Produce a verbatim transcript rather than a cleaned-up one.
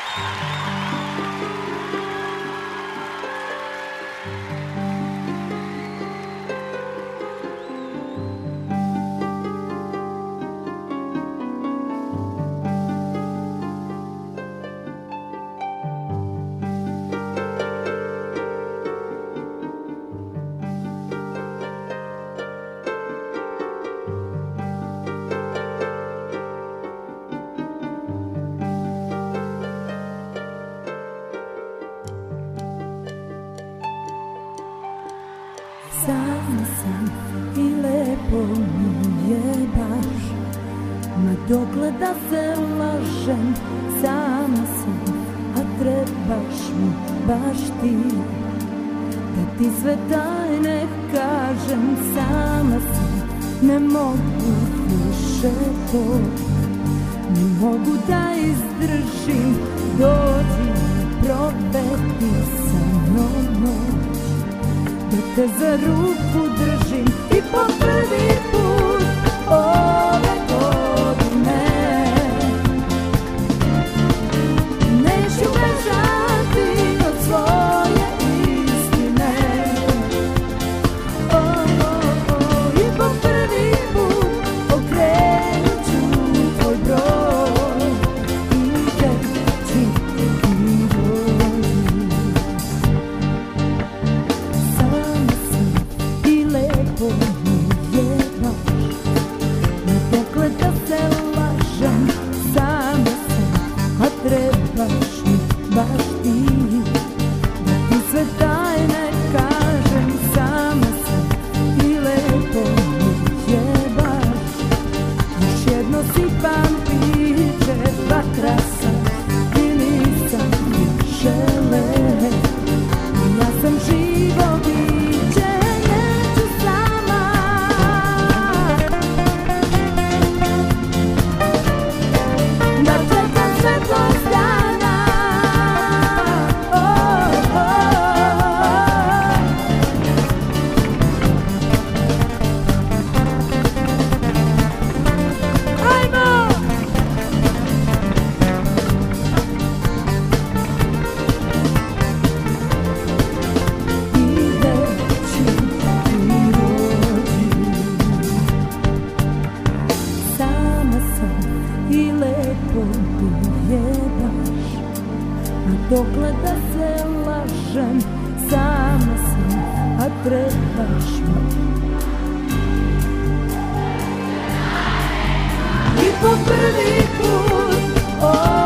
Sama sam i lepo mi je baš, ma dokle da se lažem. Sama sam, a trebaš mi baš ti, da ti sve tajne kažem. Sama sam, ne mogu više to, ne mogu da izdržim. Dođi, provedi sa mnom noć, da te za ruku držim i po prvi put ove godine neću bežati od svoje istine. O, o, o, i po prvi put okrenut ću tvoj broj i gde ti dođi. Sama sam i lepo mi je baš, ma dokle da se lažem. Sama sam, a trebaš mi baš ti, da ti sve tajne kažem. Sama sam i lepo mi je baš, još jedno sipam piće, vatra sam i nisam više lep. Ja sam živo biće, neću sama da čekam svetlost dana. Oh, oh, oh. Ajmo! I gde ću ti dođi. Sama sam i lepo mi je baš, a dokle da se lažem. Sama sam, a trebaš mi i po prvi put. Oh,